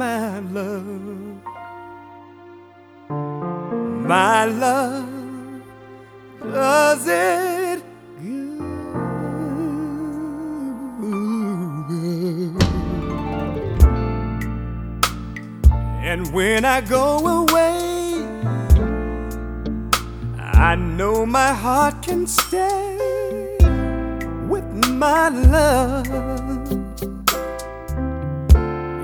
my love, my love does it good. And when I go away, I know my heart can stay with my love.